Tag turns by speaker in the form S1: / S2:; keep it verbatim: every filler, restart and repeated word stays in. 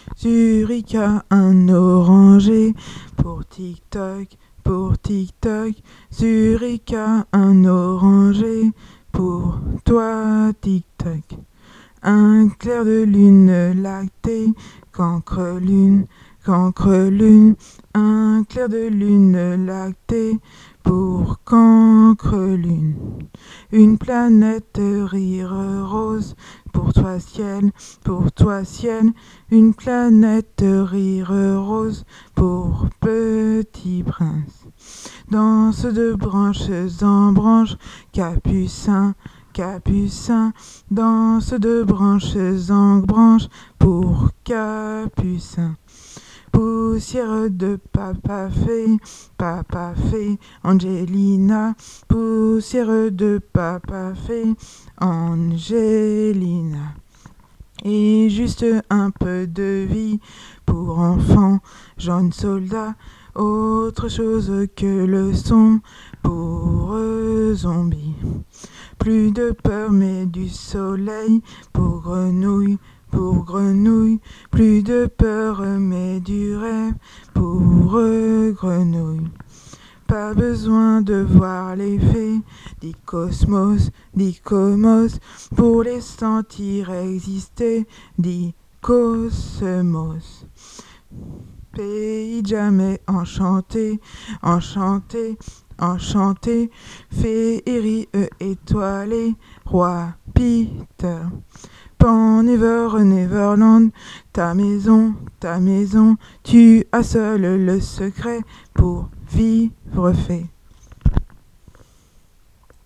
S1: Zurika, un oranger pour TikTok, pour TikTok. Zurika, un oranger pour toi, TikTok. Un clair de lune lactée, cancre lune, cancre lune. Un clair de lune lactée pour cancre lune. Une planète rire rose pour toi ciel, pour toi ciel. Une planète rire rose pour petit prince. Danse de branches en branches, capucin, capucin. Danse de branches en branches pour capucin. Poussière de papa fée, papa fée, Angelina. Poussière de papa fée, Angelina. Et juste un peu de vie pour enfants, jeunes soldats. Autre chose que le son pour eux, zombies. Plus de peur mais du soleil pour grenouilles, pour grenouilles. Plus de peur mais du rêve pour eux, grenouilles. Pas besoin de voir les fées, dit Cosmos, dit Cosmos, pour les sentir exister, dit Cosmos. Pays jamais enchanté, enchanté, enchanté, féerie étoilée, roi Peter. Pan Never, Neverland, ta maison, ta maison, tu as seul le secret pour vivre fait.